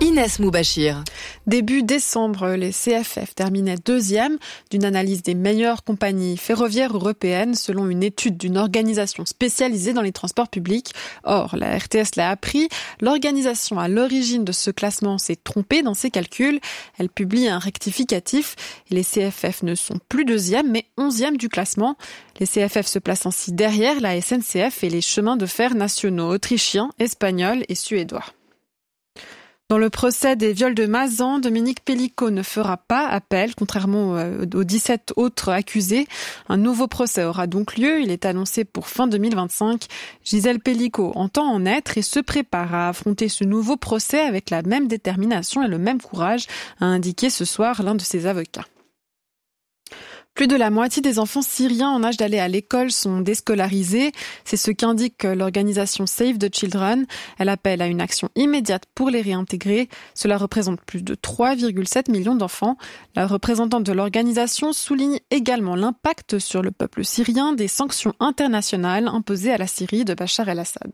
Inès Moubachir. Début décembre, les CFF terminaient deuxième d'une analyse des meilleures compagnies ferroviaires européennes selon une étude d'une organisation spécialisée dans les transports publics. Or, la RTS l'a appris, l'organisation à l'origine de ce classement s'est trompée dans ses calculs. Elle publie un rectificatif et les CFF ne sont plus deuxième mais 11e du classement. Les CFF se placent ainsi derrière la SNCF et les chemins de fer nationaux autrichiens, espagnols et suédois. Dans le procès des viols de Mazan, Dominique Pellicot ne fera pas appel, contrairement aux 17 autres accusés. Un nouveau procès aura donc lieu. Il est annoncé pour fin 2025. Gisèle Pellicot entend en être et se prépare à affronter ce nouveau procès avec la même détermination et le même courage, a indiqué ce soir l'un de ses avocats. Plus de la moitié des enfants syriens en âge d'aller à l'école sont déscolarisés. C'est ce qu'indique l'organisation Save the Children. Elle appelle à une action immédiate pour les réintégrer. Cela représente plus de 3,7 millions d'enfants. La représentante de l'organisation souligne également l'impact sur le peuple syrien des sanctions internationales imposées à la Syrie de Bachar el-Assad.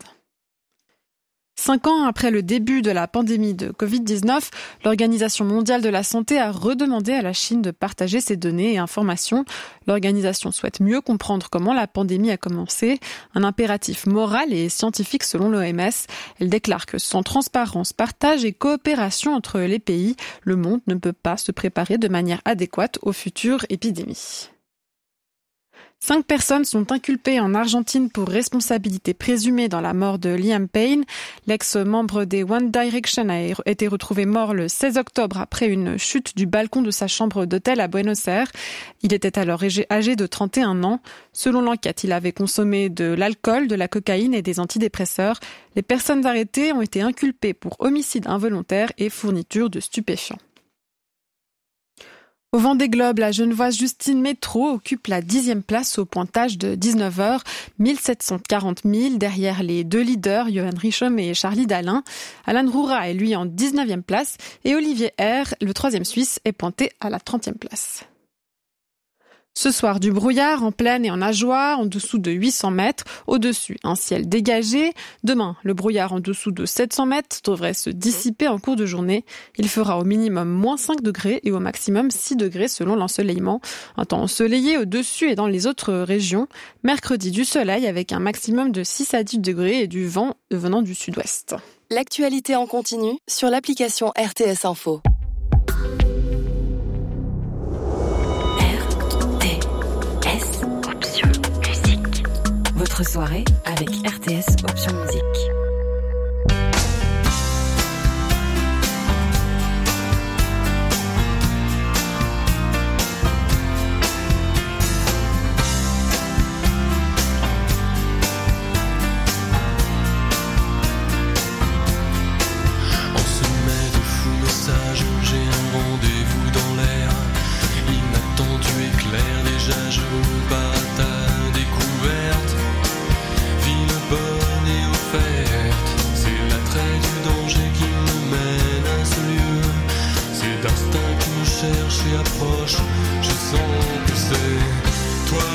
5 ans après le début de la pandémie de Covid-19, l'Organisation mondiale de la santé a redemandé à la Chine de partager ses données et informations. L'organisation souhaite mieux comprendre comment la pandémie a commencé, un impératif moral et scientifique selon l'OMS. Elle déclare que sans transparence, partage et coopération entre les pays, le monde ne peut pas se préparer de manière adéquate aux futures épidémies. 5 personnes sont inculpées en Argentine pour responsabilité présumée dans la mort de Liam Payne. L'ex-membre des One Direction a été retrouvé mort le 16 octobre après une chute du balcon de sa chambre d'hôtel à Buenos Aires. Il était alors âgé de 31 ans. Selon l'enquête, il avait consommé de l'alcool, de la cocaïne et des antidépresseurs. Les personnes arrêtées ont été inculpées pour homicide involontaire et fourniture de stupéfiants. Au Vendée Globe, la Genevoise Justine Métro occupe la 10e place au pointage de 19h, 1740 000 derrière les 2 leaders, Johan Richomme et Charlie Dalin. Alan Roura est lui en 19e place et Olivier R, le 3e Suisse, est pointé à la 30e place. Ce soir, du brouillard en plaine et en ajoie, en dessous de 800 mètres. Au-dessus, un ciel dégagé. Demain, le brouillard en dessous de 700 mètres devrait se dissiper en cours de journée. Il fera au minimum moins 5 degrés et au maximum 6 degrés selon l'ensoleillement. Un temps ensoleillé au-dessus et dans les autres régions. Mercredi, du soleil avec un maximum de 6 à 10 degrés et du vent venant du sud-ouest. L'actualité en continu sur l'application RTS Info. Votre soirée avec RTS Option Musique. On se met de fous messages, j'ai un rendez-vous dans l'air. Inattendu éclair, déjà je bats ta découverte. Ville bonne et offerte, c'est l'attrait du danger qui me mène à ce lieu. C'est d'instinct qui me cherche et approche, je sens que c'est toi.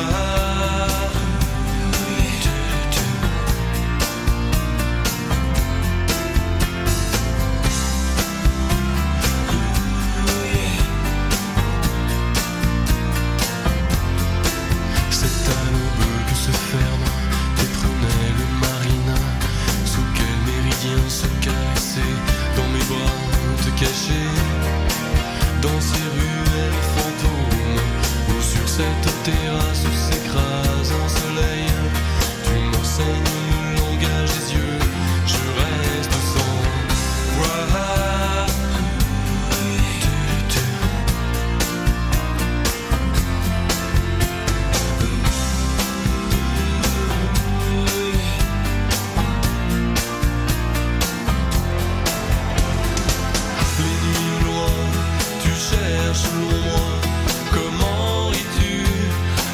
Dans ces ruelles fantômes, ou sur cette terrasse où s'écrase un soleil, tu m'enseignes le langage des yeux, je reste sans voix. Selon moi, comment es-tu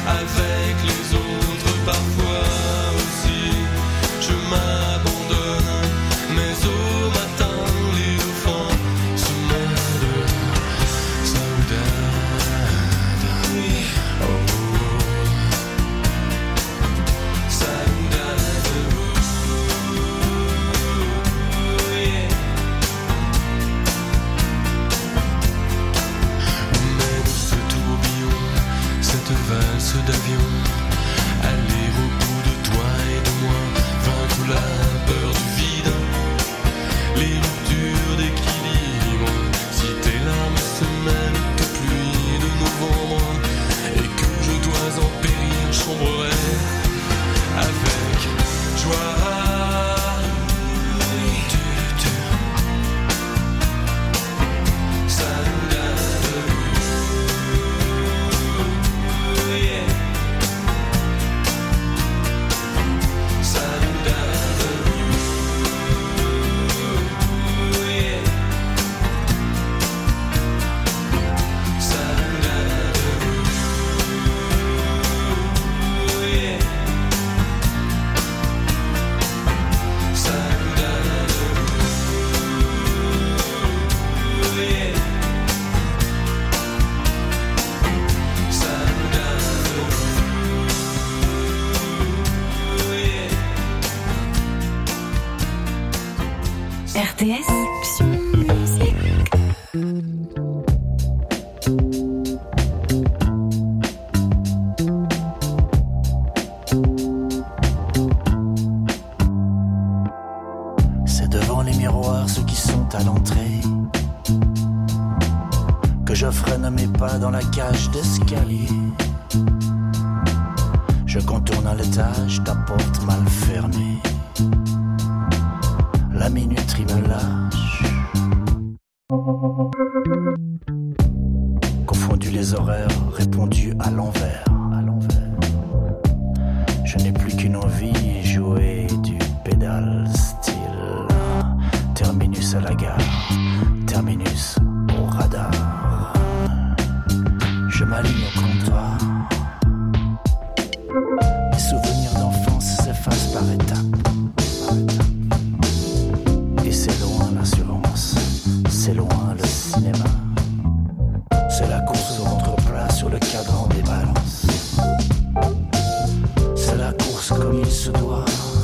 les ruptures d'équilibre. Si tes larmes se mêlent aux pluies de novembre et que je dois en périr, chambrerai avec joie. RTS C'est devant les miroirs, ceux qui sont à l'entrée, que je freine mes pas dans la cage d'escalier. Je contourne à l'étage, ta porte mal fermée. La minuterie me lâche. Confondu les horaires, répondu à l'envers. Je n'ai plus qu'une envie, jouer du pédale style. Terminus à la gare, terminus au radar. Je m'aligne au comptoir. Mes souvenirs d'enfance s'effacent par étapes. Et c'est loin l'assurance, c'est loin le cinéma. C'est la course au contre-plat sur le cadran des balances. C'est la course comme il se doit.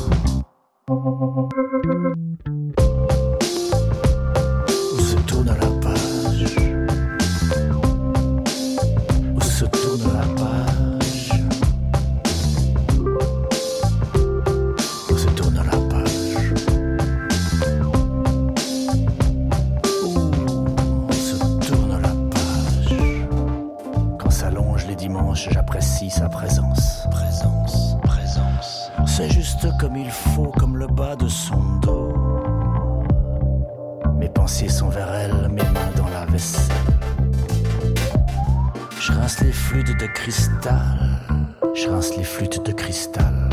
Où se tourne la page? Où se tourne la page? Où se tourne la page? Où se tourne la page? Quand s'allongent les dimanches, j'apprécie sa présence. Présence. C'est juste comme il faut, comme le bas de son dos. Mes pensées sont vers elle, mes mains dans la vaisselle. Je rince les flûtes de cristal. Je rince les flûtes de cristal.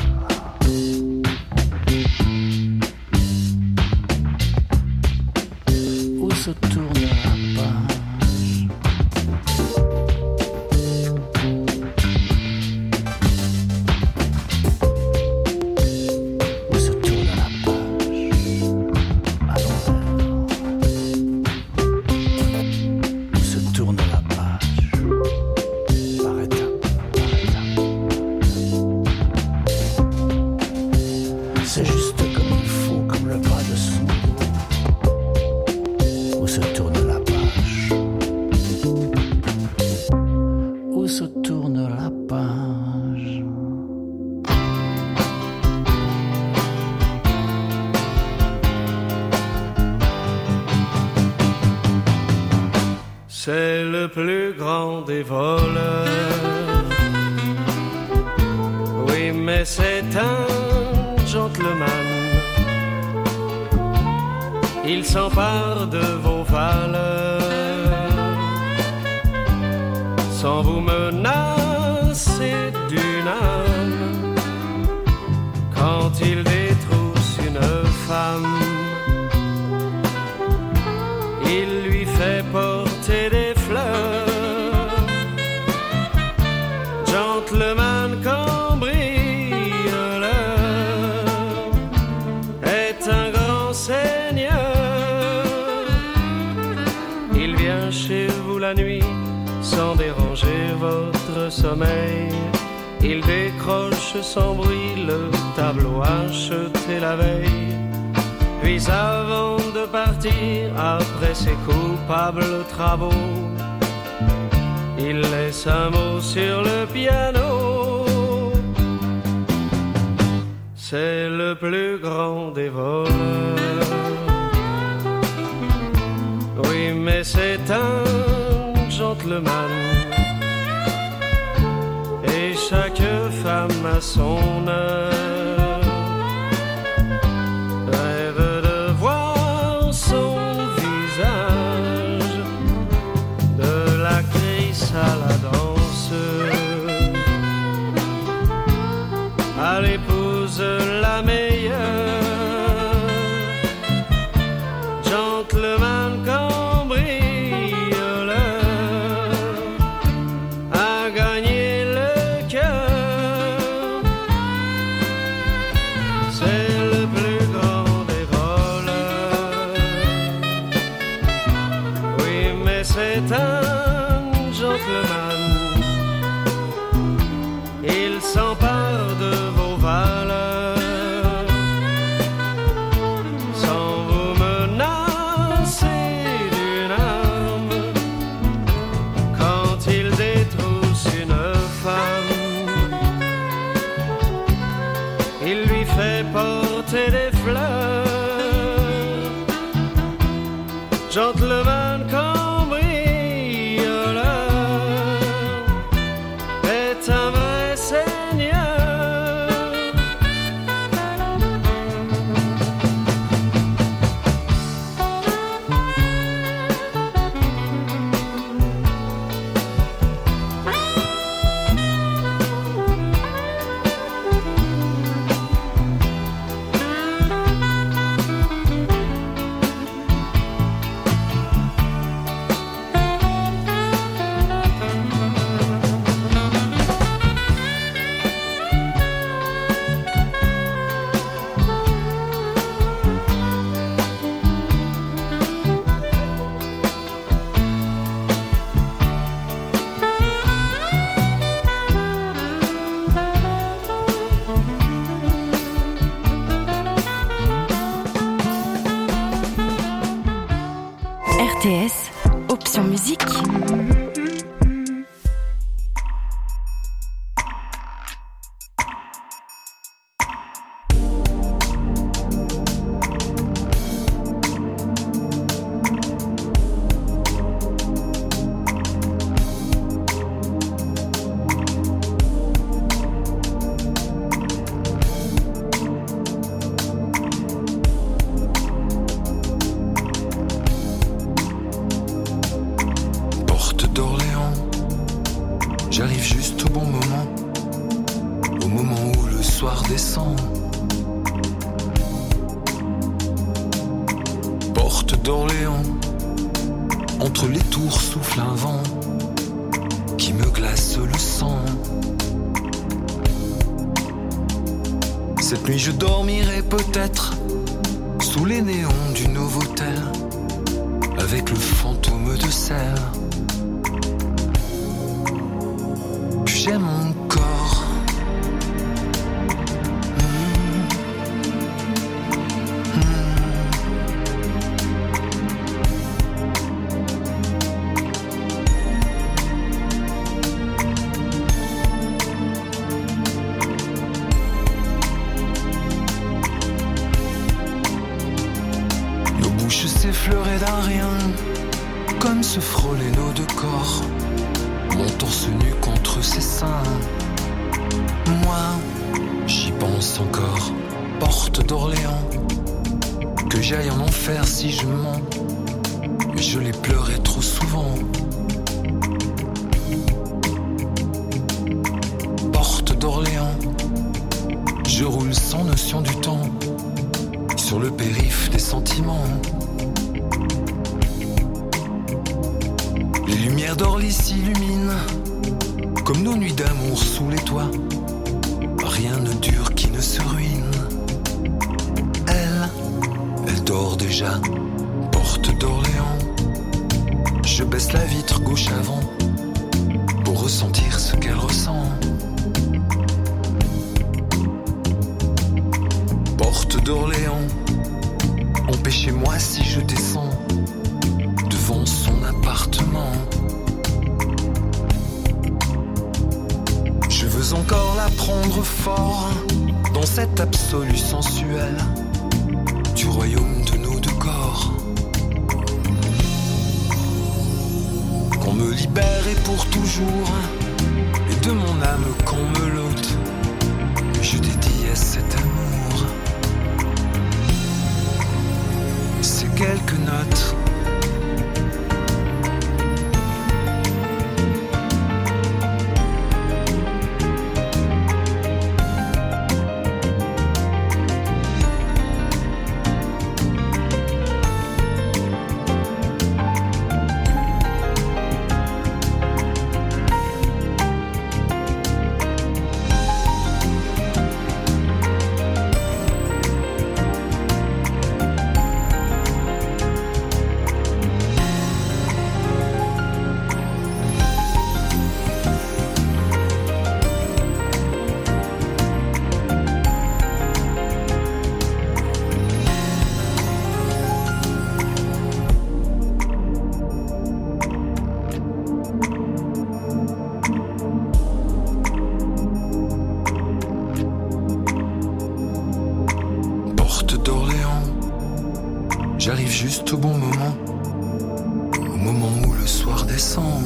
Où se tourne la page? Où se tourne la page? À l'envers. Où se tourne la page? Par étapes, par étapes. C'est juste comme il faut, comme le bas de son dos. Où se tourne la page? Où se tourne la page? C'est le plus grand des voleurs. Oui, mais c'est un gentleman. Il s'empare de vos valeurs sans vous menacer d'une âme. Quand il détrousse une femme, il lui fait porter des fleurs. Gentleman cambrioleur est un grand seigneur. Il vient chez vous la nuit sans déranger votre sommeil. Il décroche sans bruit le tableau acheté la veille. Puis avant de partir, après ses coupables travaux, il laisse un mot sur le piano. C'est le plus grand des voleurs. mais c'est un gentleman. Et chaque femme a son heure, rêve de voir son visage, de l'actrice à la danse, à l'épouse la meilleure, gentleman cambrioleur, a gagné le cœur. C'est le plus grand des voleurs. Oui, mais c'est un gentleman. Il s'empare de vos valeurs sans vous menacer d'une arme. Quand il détrousse une femme, il lui fait porter des fleurs. Gentleman cambrioleur est un vrai seigneur. RTS, option musique. J'arrive juste au bon moment, au moment où le soir descend. Porte d'Orléans, entre les tours souffle un vent qui me glace le sang. Cette nuit je dormirai peut-être sous les néons du Novotel, avec le fantôme de serre. J'aime encore. Nos bouches s'effleuraient d'un rien, comme se frôlaient nos deux corps. Mon torse nu contre ses seins. Moi, j'y pense encore. Porte d'Orléans, que j'aille en enfer si je mens, mais je l'ai pleuré trop souvent. Porte d'Orléans, je roule sans notion du temps, sur le périph' des sentiments. Les lumières d'Orly s'illuminent, comme nos nuits d'amour sous les toits. Rien ne dure qui ne se ruine. Elle dort déjà, porte d'Orléans. Je baisse la vitre gauche avant, pour ressentir ce qu'elle ressent. Porte d'Orléans, empêchez-moi si je descends devant son appartement. Je veux encore la prendre fort dans cet absolu sensuel du royaume de nos deux corps. garderai pour toujours, et de mon âme qu'on me l'ôte, je dédie à cet amour ces quelques notes. J'arrive juste au bon moment, au moment où le soir descend.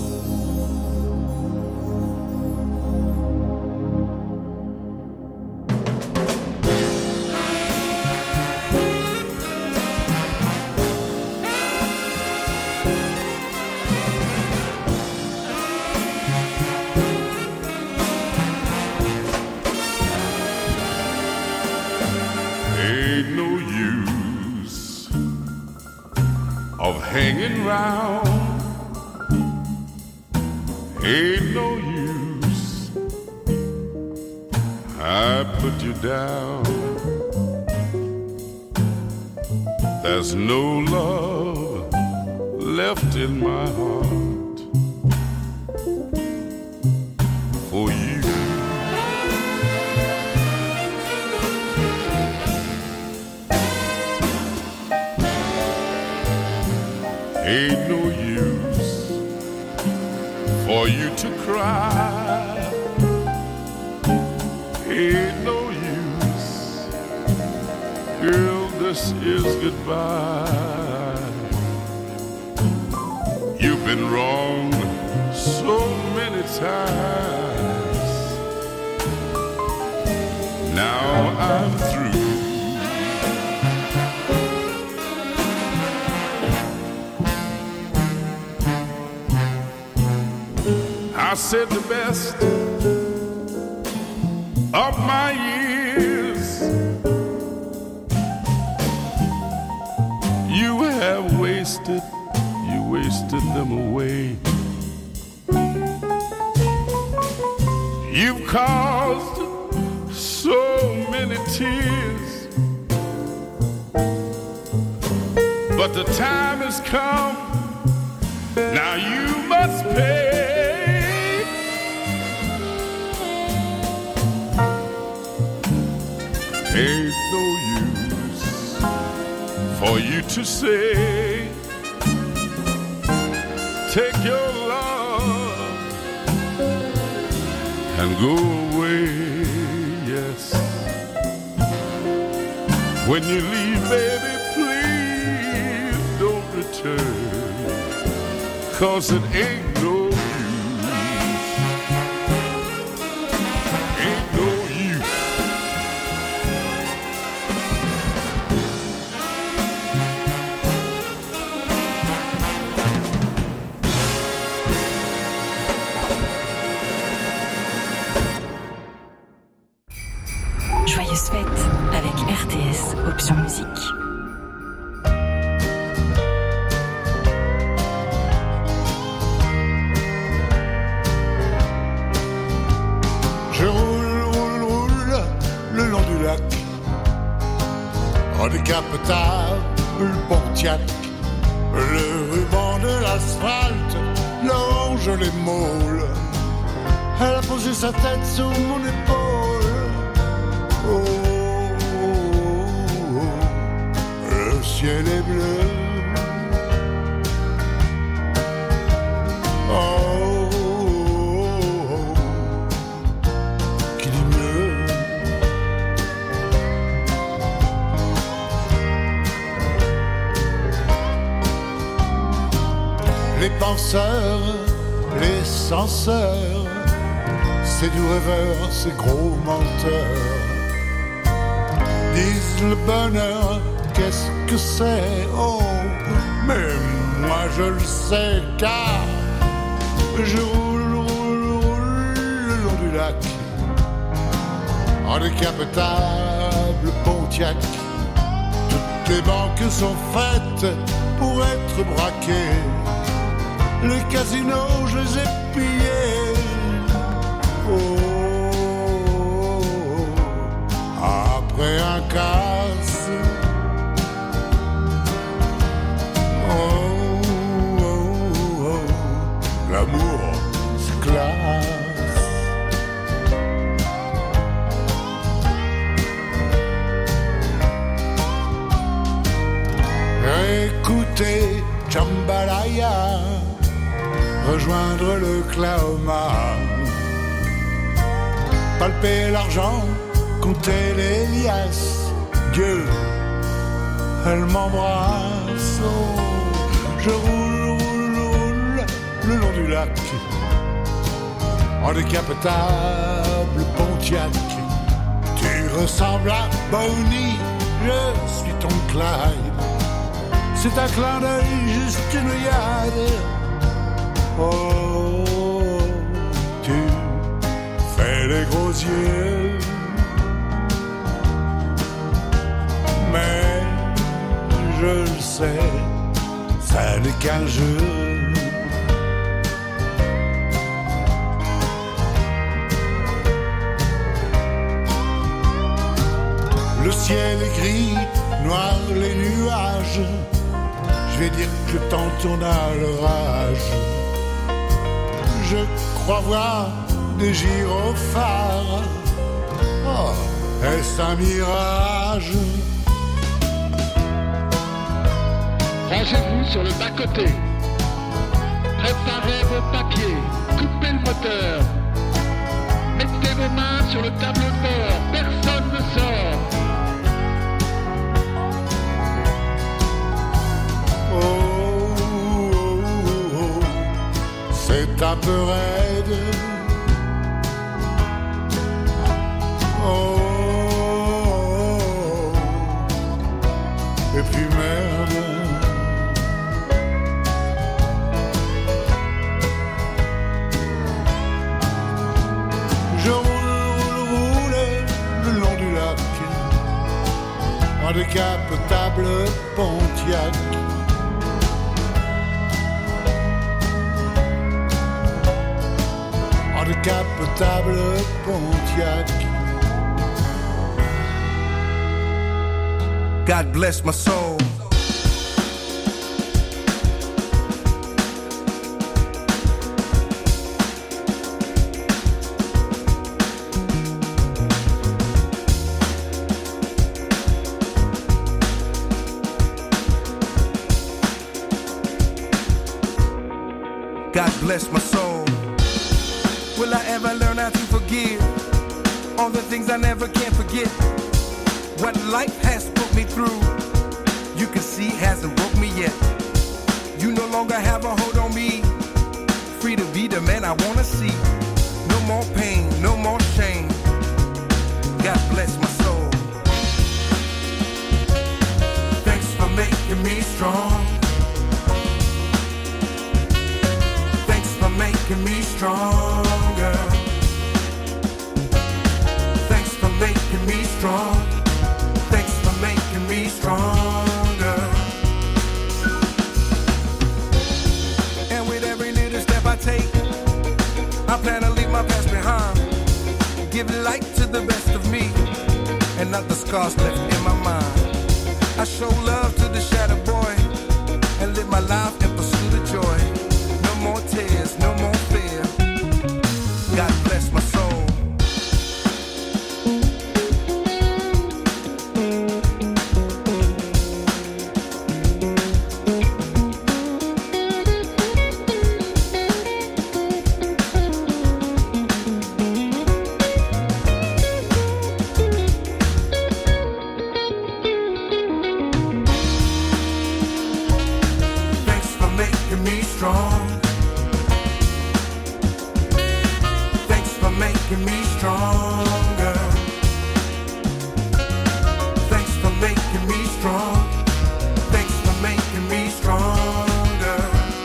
Ain't no use of hanging round. Ain't no use, I put you down. There's no love left in my heart for you. Ain't no use for you to cry. Ain't no use, girl, this is goodbye. You've been wrong so many times. Now I'm through. I said the best of my years you have wasted, you wasted them away. You've caused so many tears, but the time has come, now you must pay. Ain't no use for you to say, take your love and go away, yes. When you leave, baby, please don't return, 'cause it ain't no use, ain't no use. Joyeuse fête avec RTS Option Musique. Je roule le long du lac, en décapotable Pontiac, le ruban de l'asphalte longe les môles. Elle a posé sa tête sur mon épaule. Oh, oh, oh, le ciel est bleu. Oh, oh, oh, qui dit mieux? Les penseurs les censeurs, ces doux rêveurs, ces gros menteurs, disent le bonheur, qu'est-ce que c'est? Oh, mais moi je le sais car je roule le long du lac en décapotable Pontiac. Toutes les banques sont faites pour être braquées, les casinos je les ai pillés. Oh, après un casse. L'amour, c'est classe. Écoutez Jambalaya, rejoindre le Claoma, palper l'argent, compter les liasses. Dieu, elle m'embrasse. Oh, je roule le long du lac en décapotable Pontiac. Tu ressembles à Bonnie, je suis ton Clyde. C'est un clin d'œil, juste une œillade. Oh, tu fais les gros yeux, mais je le sais, ça n'est qu'un jeu. Le ciel est gris, noir les nuages. Je vais dire que je t'en tourne à l'orage. Je crois voir des gyrophares. Oh, est-ce un mirage? Rangez-vous sur le bas-côté. Préparez vos papiers. Coupez le moteur. Mettez vos mains sur le tableau de bord. Personne ne sort. C'est un peu raide. Oh, et puis merde. Je roule le long du lac en décapotable Pontiac. Décapotable Pontiac. God bless my soul. God bless my soul. Will I ever learn how to forgive all the things I never can forget? What life has put me through, you can see hasn't broke me yet. You no longer have a hold on me. Free to be the man I wanna see. No more pain, no more shame. God bless my soul. Thanks for making me strong. Thanks for making me stronger. Thanks for making me strong. Thanks for making me stronger. And with every little step I take, I plan to leave my past behind. Give light to the best of me, and not the scars left in my mind. I show love to the shattered boy, and live my life in pursuit of joy. No more tears, no more fear. God bless my soul. making me stronger. Thanks for making me strong. Thanks for making me stronger.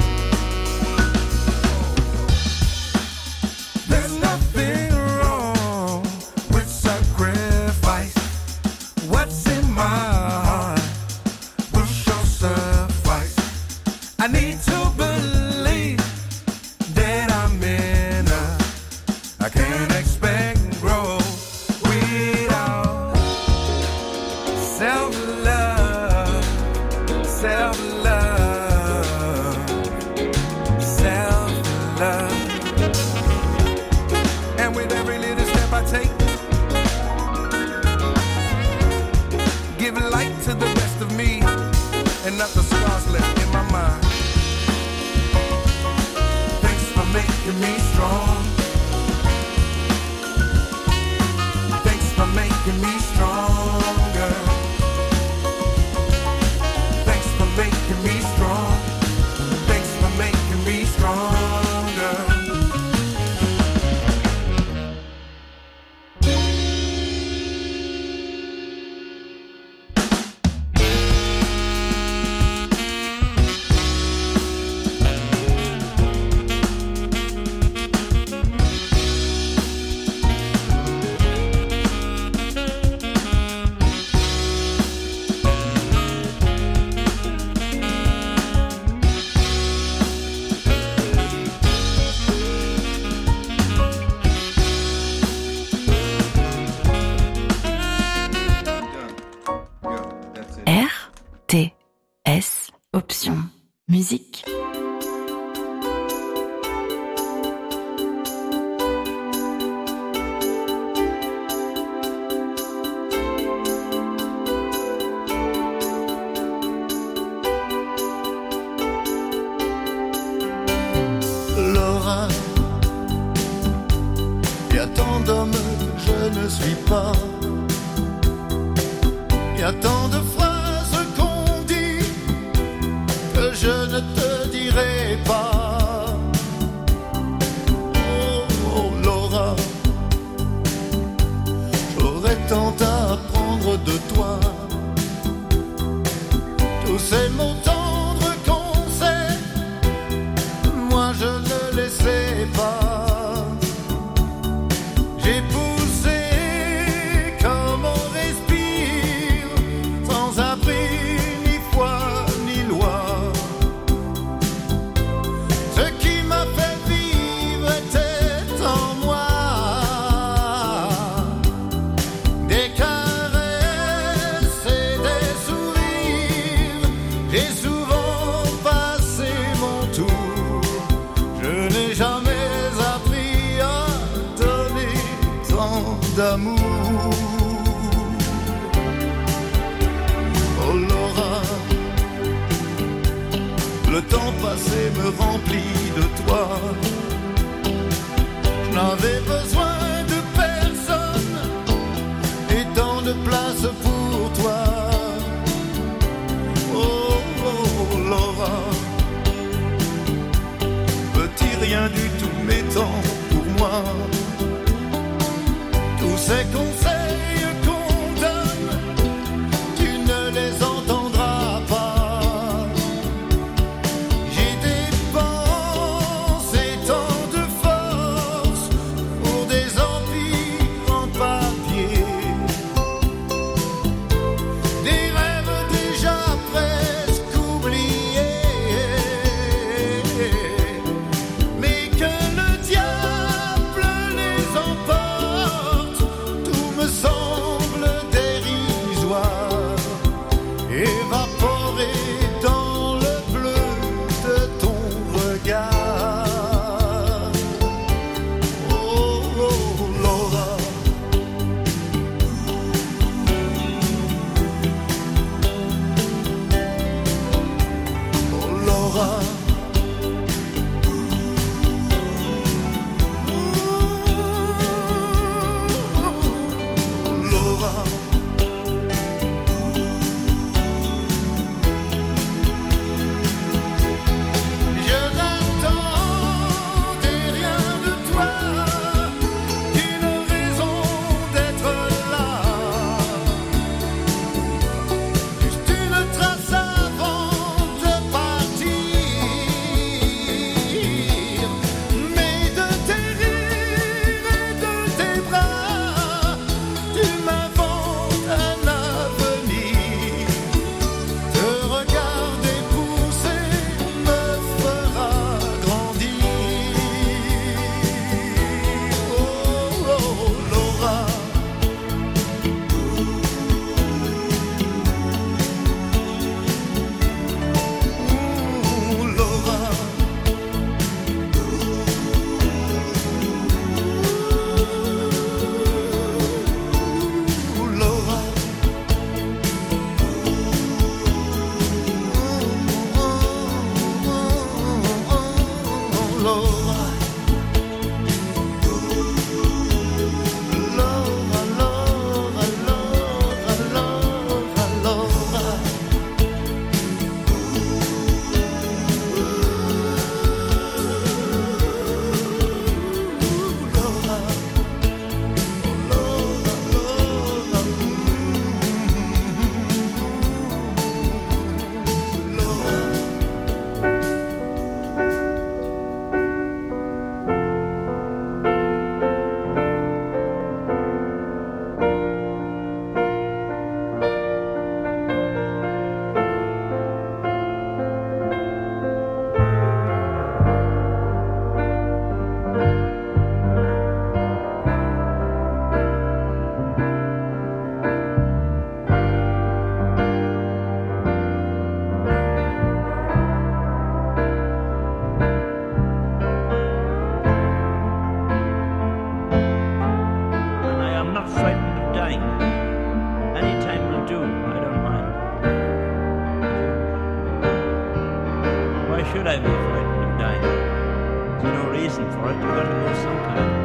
There's nothing wrong with sacrifice. What's in my heart will sure suffice. I need to believe that I'm enough. I can't expect growth without self-love, self-love, self-love. And with every little step I take, give light to the rest of me and not the scars left in my mind. Thanks for making me strong. Thanks for making me stronger. Thanks for making me strong. Thanks for making me stronger. RTS Option Musique. Laura, y a tant d'hommes que je ne suis pas. Y a tant de phrases qu'on dit que je ne te dirai pas. Oh, oh Laura, j'aurais tant à apprendre de toi. Tous ces mots tendres qu'on sait, moi je ne les sais pas. J'ai poussé comme on respire, sans abri ni foi ni loi. Ce qui m'a fait vivre était en moi. Des caresses et des sourires, j'ai souvent passé mon tour. Je n'ai jamais appris à donner tant d'amour. Oh Laura, le temps passé me remplit de toi. Je n'avais besoin de personne et tant de place pour toi. Oh, oh Laura, petit rien du tout mais tant pour moi. Tous ces conseils qu'on donne, tu ne les entendras pas. J'ai dépensé tant de force pour des empires en papier, des rêves déjà presque oubliés, mais que le diable les emporte. Tout me semble dérisoire, évaporé dans le bleu de ton regard. Oh, oh Laura, oh Laura, Laura. Je n'attendais rien de toi, une Why should I be frightened of dying? There's no reason for it. You've got to go sometime.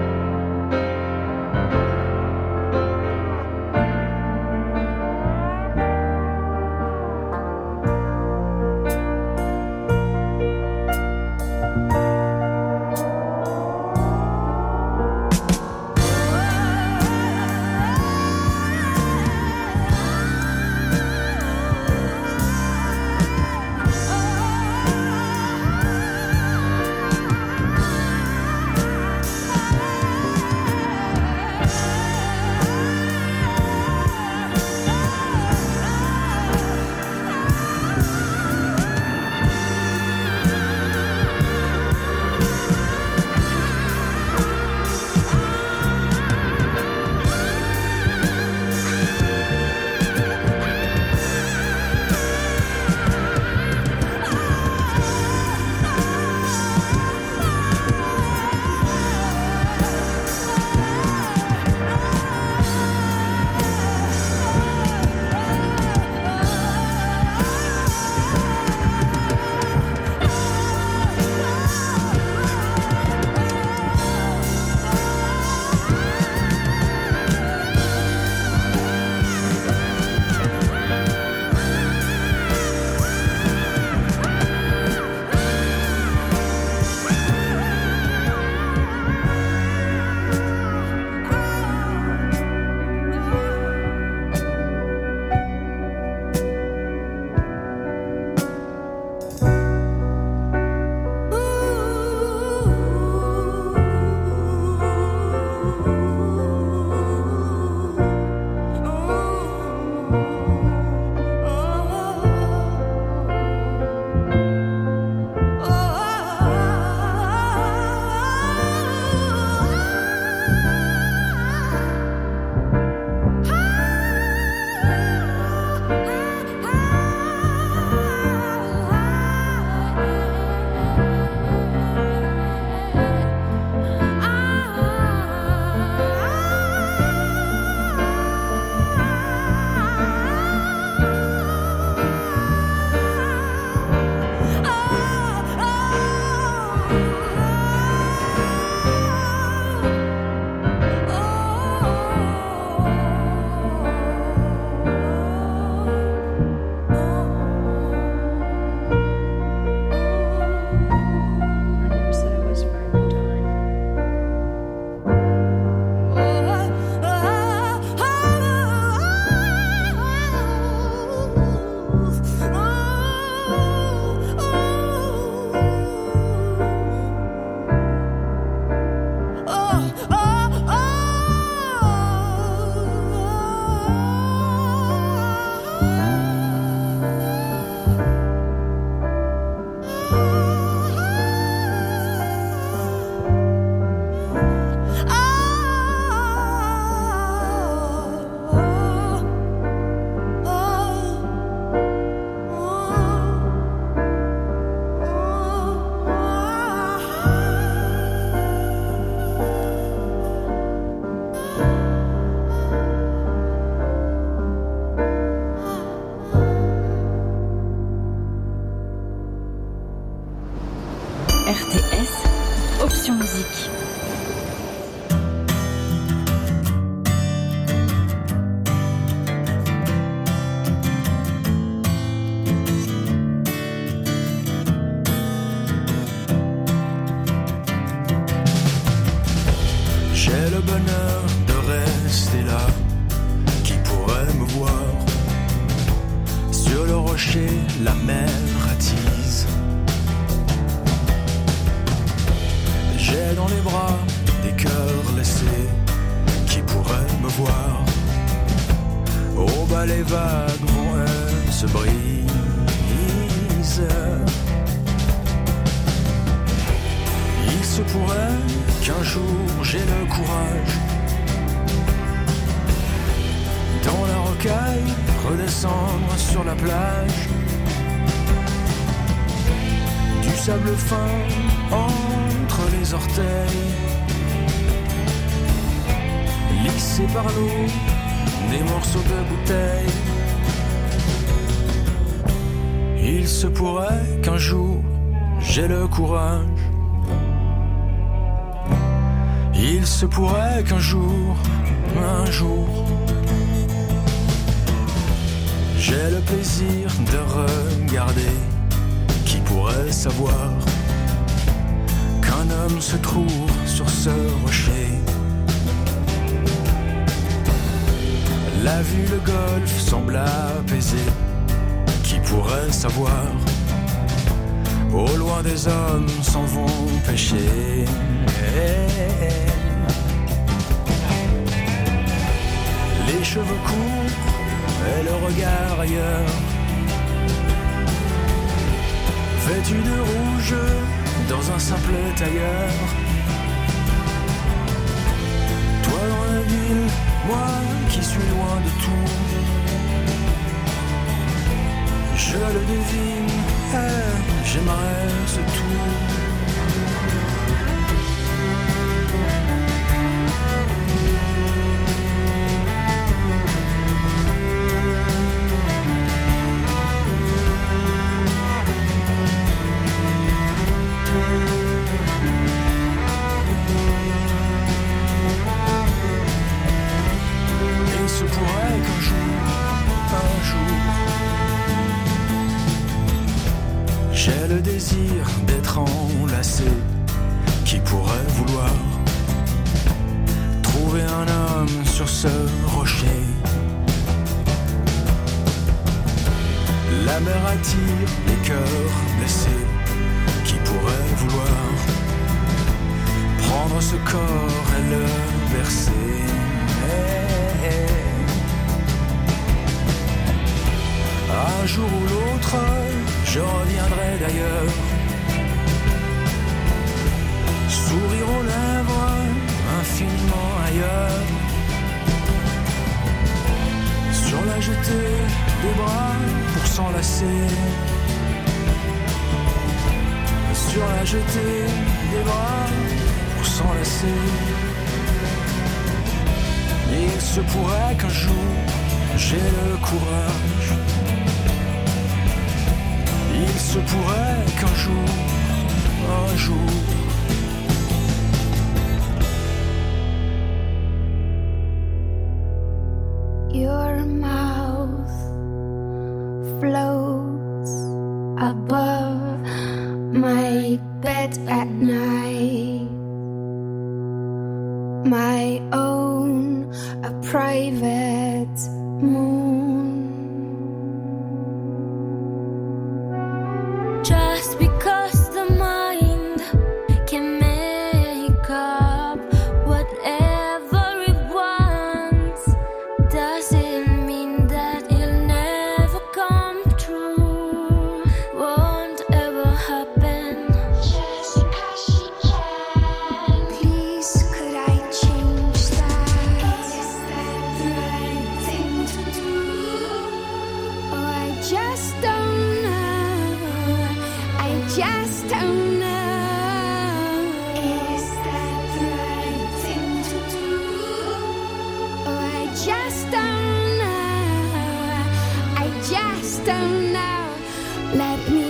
RTS, Option Musique. J'ai le bonheur de rester là. Qui pourrait me voir? Sur le rocher, la mer attise. J'ai dans les bras des cœurs laissés. Qui pourrait me voir? Au bas les vagues vont elles se brisent. Il se pourrait qu'un jour j'ai le courage dans la rocaille redescendre sur la plage. Du sable fin entre les orteils, lissé par l'eau, des morceaux de bouteille. Il se pourrait qu'un jour j'ai le courage. Il se pourrait qu'un jour, j'ai le plaisir de regarder. Qui pourrait savoir qu'un homme se trouve sur ce rocher? La vue, le golfe semble apaisé. Qui pourrait savoir? Au loin des hommes s'en vont pêcher. Les cheveux courts et le regard ailleurs. Vêtu de rouge dans un simple tailleur. Toi dans la ville, moi qui suis loin de tout. Je le devine, j'aimerais ce tout. Il se pourrait qu'un jour, j'ai le désir d'être enlacé. Qui pourrait vouloir trouver un homme sur ce rocher? La mer attire les cœurs blessés. Qui pourrait vouloir prendre ce corps et le bercer? Un jour ou l'autre, je reviendrai d'ailleurs. Sourire aux lèvres, infiniment ailleurs. Sur la jetée des bras pour s'enlacer. Sur la jetée des bras pour s'enlacer. Il se pourrait qu'un jour j'ai le courage. Il se pourrait qu'un jour, Your mouth floats above my bed at night. My own, a private moon. Just because the mind can make up whatever it wants, doesn't mean that it'll never come true. Won't ever happen. Just because she can. Please, could I change that? Is that the right thing to do? Oh, I just don't know. I just don't know. Is that the right thing to do? Oh, I just don't know. I just don't know. Let me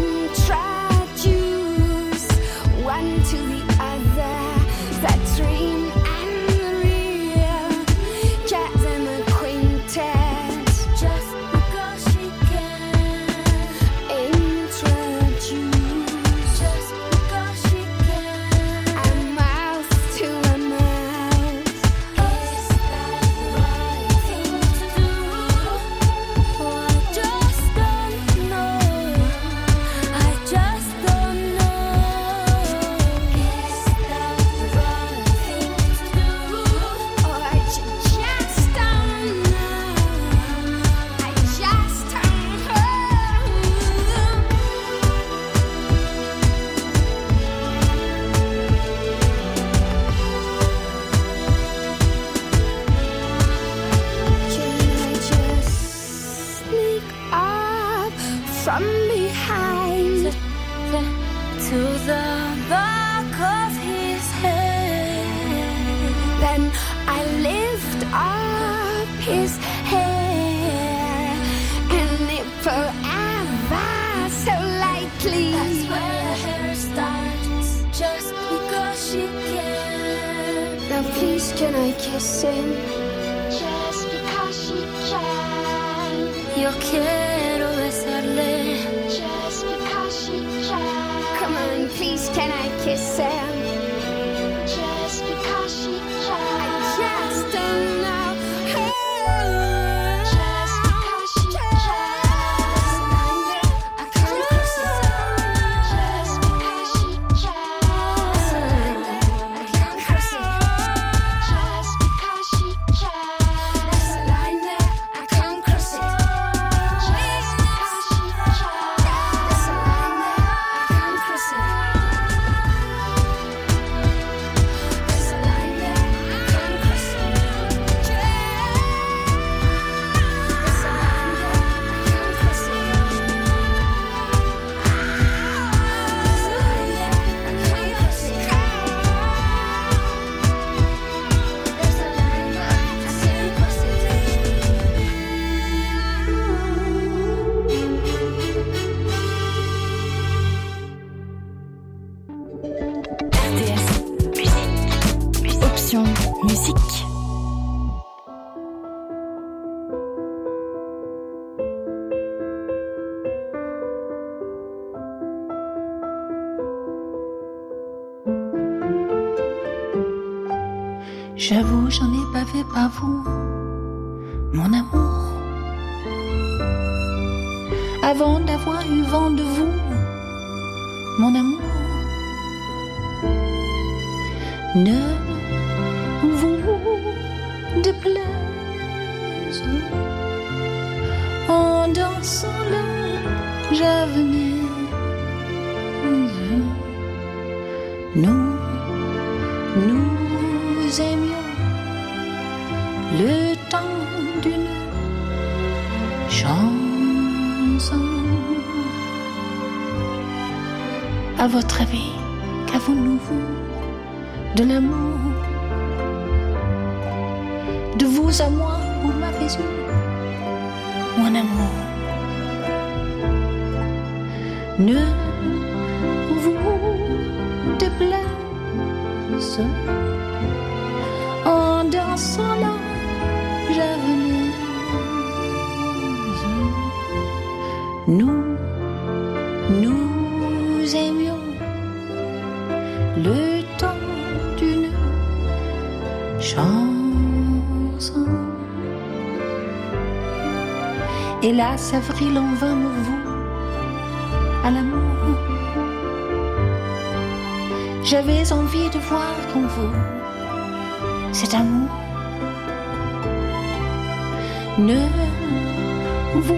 introduce one to the other. That dream and the real. Jazz and acquaintance. Just because she can. Introduce. Just because she can. A mouth to a mouth. Is that the right thing to do? Oh, I just don't know. I just don't know. Is that the right thing to do? Oh, I just don't know. I just don't know. Can I just sneak up from behind to the back of his head? Then I lift up his hair and it forever so lightly. That's where on, please, can I kiss him? Just because she can. Yo quiero besarle. Just because she can. Come on, please, can I kiss him? Just because she can. I just don't know. Just because she can. I can't cross it. Just because she can. I can't cross it. Just because she can. There's a line there, I can't cross it. Just because she can. There's a line there, I can't cross it. There's a line there, I can't cross it. There's a line there, I can't cross it. Option musique. J'avoue, j'en ai bavé par vous, mon amour. Avant d'avoir eu vent de vous, mon amour. Ne vous déplaise, en dansant le javenaise. Nous aimions le temps d'une chanson. À votre avis, qu'avons-nous de l'amour? De vous à moi, vous m'avez eu, mon amour. Ne vous déplaise, en dansant la javanaise. Nous aimions le temps d'une chanson. Hélas, avril en vain me voue à l'amour. J'avais envie de voir en vous cet amour. Ne vous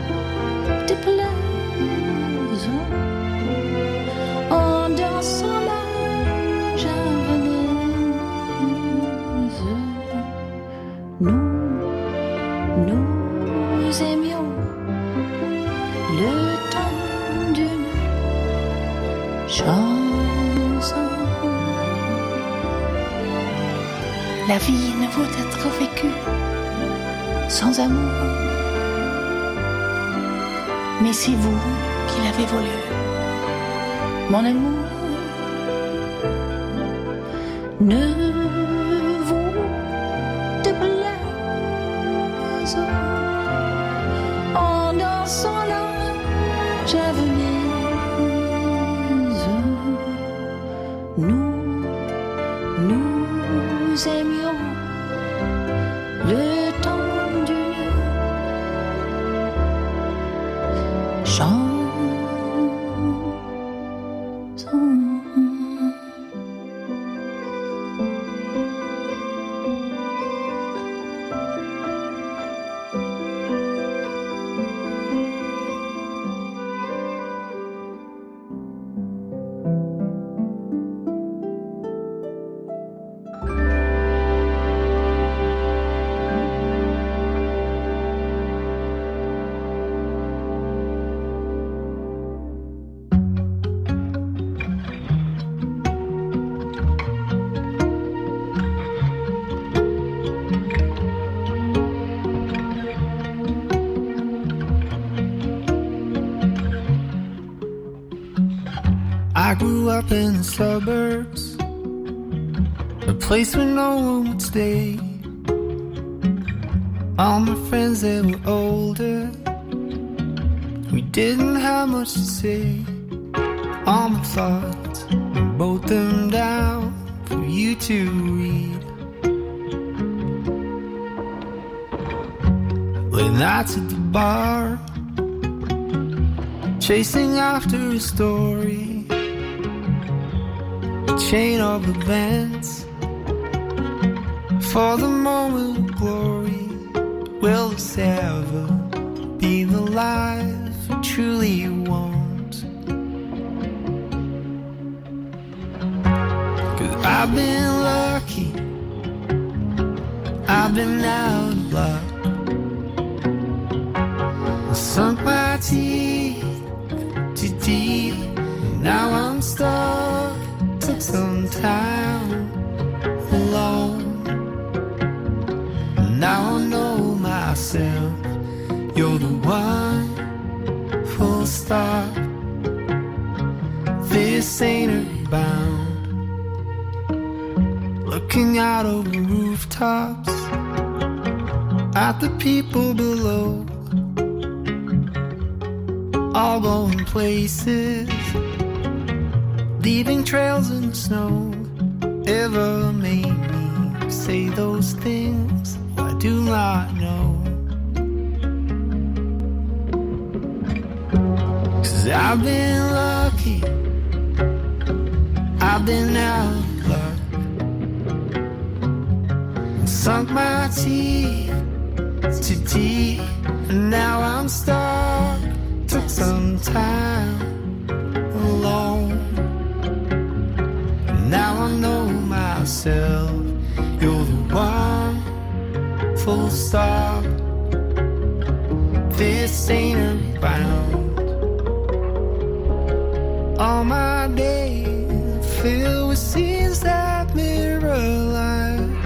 déplaise, en dansant la javanaise. Nous aimions le temps d'une chanson. La vie ne vaut être vécue sans amour. Mais c'est vous qui l'avez voulu, mon amour. Ne vous déplaise, en dansant la javanaise. Nous aimions le temps d'une chanson. I grew up in the suburbs a place where no one would stay. All my friends, they were older. We didn't have much to say. All my thoughts, I wrote them down for you to read. Late nights at the bar, chasing after a story, a chain of events for the moment of glory. Will this ever be the life I truly want? 'Cause I've been lucky, I've been out of luck, I sunk my teeth too deep, now I'm stuck. Took some time alone. Now I know myself, you're the one, full stop. This ain't earthbound. Looking out over rooftops at the people below, all going places, leaving trails in the snow. Ever made me say those things I do not know? 'Cause I've been lucky, I've been out of luck, sunk my teeth too deep, and now I'm stuck. Took some time alone. Now I know myself, you're the one, full stop. This ain't earthbound. All my days filled with scenes that mirror life.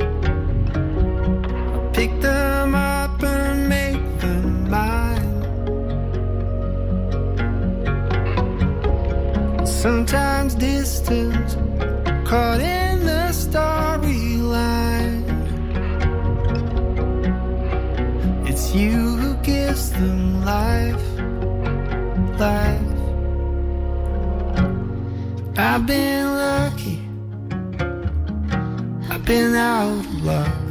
I pick them up and make them mine. Sometimes distance, caught in the storyline. It's you who gives them life, life. I've been lucky, I've been out of luck,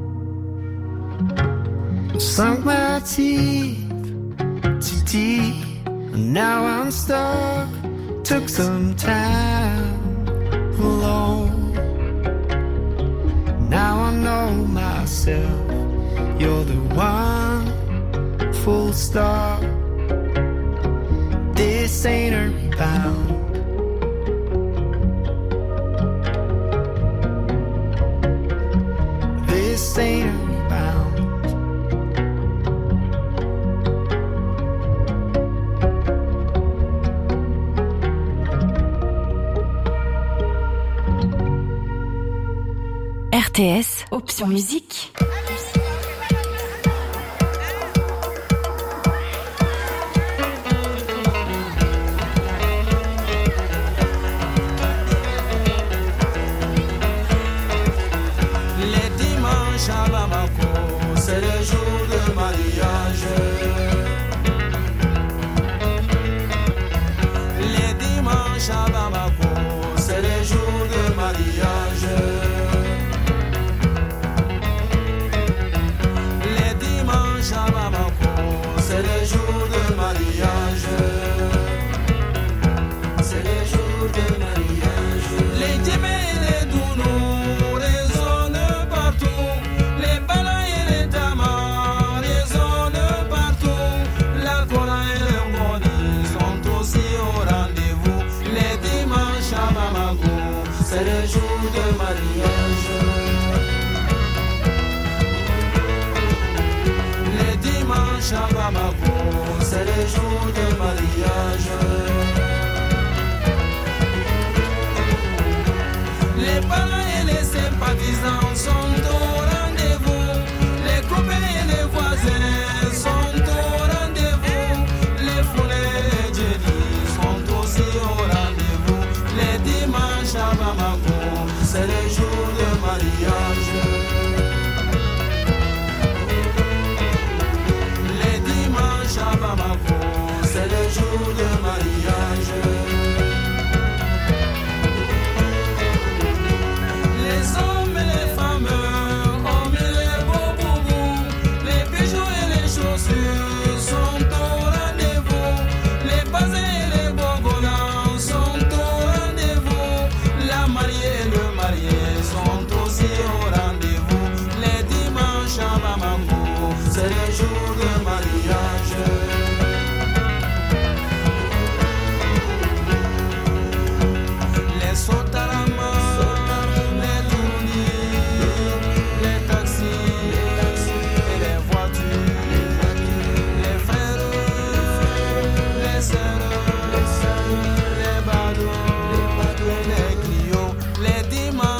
sunk my teeth too deep, and now I'm stuck. Took some time alone. Now I know myself, you're the one, full stop. This ain't earthbound. This ain't earthbound. RTS, option musique. Les dimanches à Bamako, c'est le jour de mariage. Les dimanches à Bamako, c'est le jour de mariage. À Bamako, c'est le jour de mariage. C'est le jour de mariage. Les djemés et les dounous résonnent partout. Les balas et les tamas résonnent partout. La Kora et le Moni sont aussi au rendez-vous. Les dimanches à Bamako, c'est le jour de mariage. À Bamako, c'est le jour de mariage. Les parents et les sympathisants sont au rendez-vous. Les copains et les voisins sont au rendez-vous. Les foulées et les djélis sont aussi au rendez-vous. Les dimanches à Bamako, c'est le jour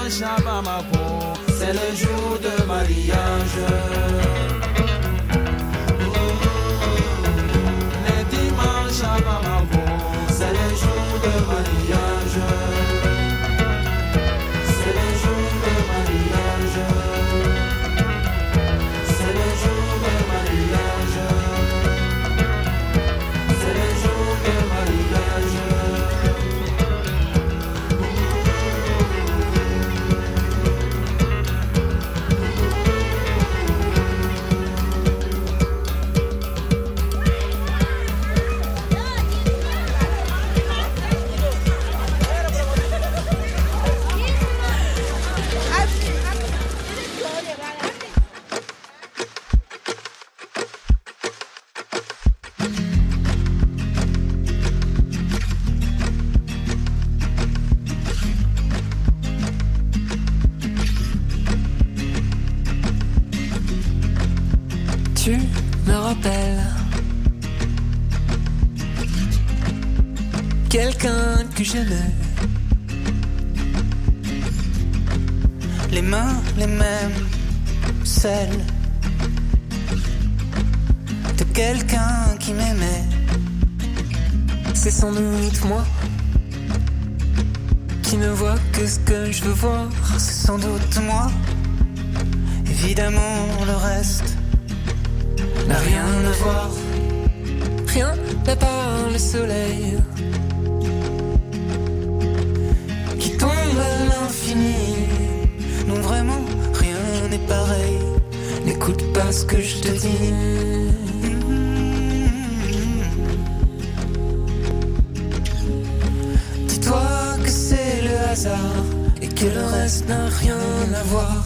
dimanche à Bamako, c'est le jour de mariage. Les dimanches à Bamako, c'est le jour de mariage. C'est le jour de mariage. C'est le jour de mariage. C'est le jour de mariage. Tu me rappelles quelqu'un que j'aimais. Les mains, les mêmes, celles de quelqu'un qui m'aimait. C'est sans doute moi qui ne vois que ce que je veux voir. C'est sans doute moi. Évidemment, le reste n'a rien à voir. Rien à part le soleil qui tombe à l'infini. Non, vraiment, rien n'est pareil. N'écoute pas ce que je te dis. Dis-toi que c'est le hasard et que le reste n'a rien à voir.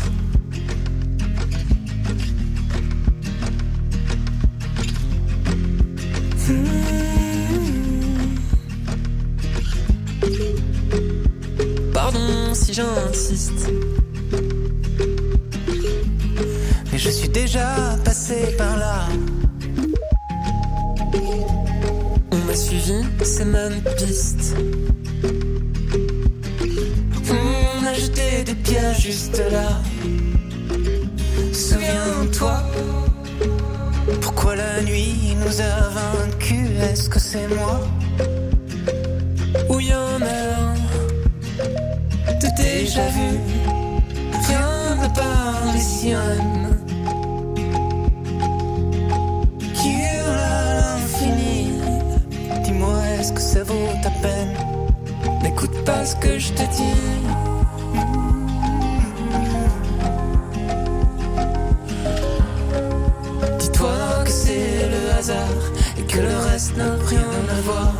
Pardon si j'insiste, mais je suis déjà passé par là. On m'a suivi ces mêmes pistes. On a jeté des pierres juste là. Souviens-toi, pourquoi la nuit nous a vaincus? Est-ce que c'est moi? Ou y'en a un de déjà vu? Rien à part les sirènes qui hurlent à l'infini. Dis-moi, est-ce que ça vaut ta peine? N'écoute pas ce que je te dis. Dis-toi que c'est le hasard et que le reste n'a rien à voir.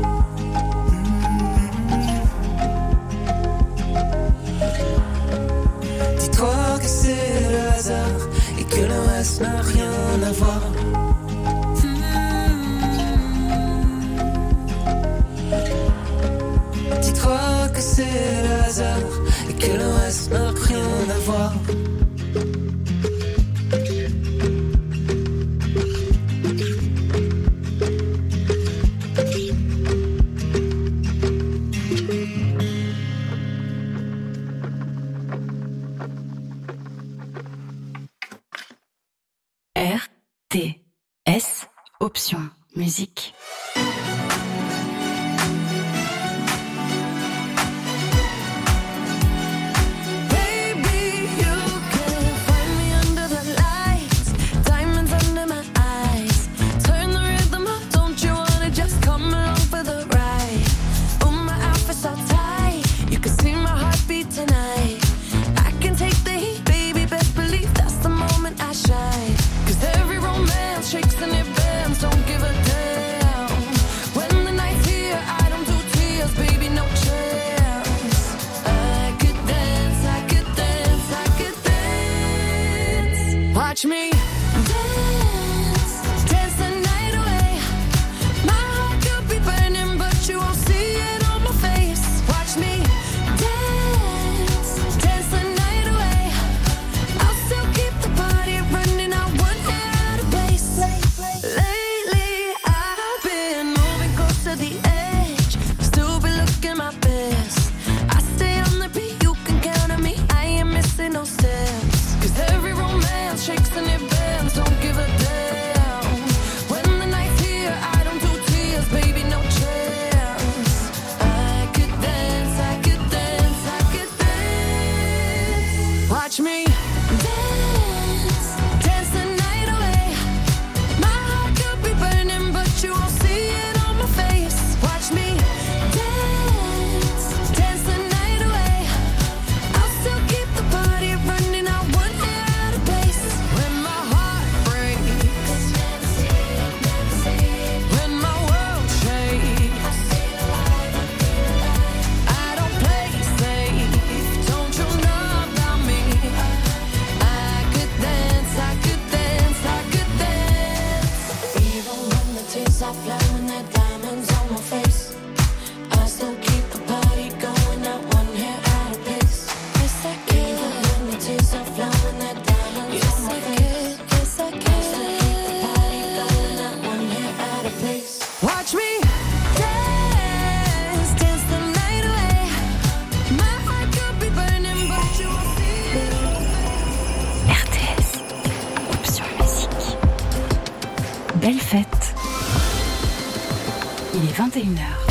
Dis-toi que c'est le hasard et que le reste n'a rien à voir. Dis-toi que c'est le hasard et que le reste n'a rien à voir. RTS, option musique. Watch me dance, dance the night away. My heart could be burning, but you won't see it on my face. Watch me dance, dance the night away. I'll still keep the party running. I won't get out of place. Lately, I've been moving close to the edge. Still be looking my best. I stay on the beat, you can count on me. 21h.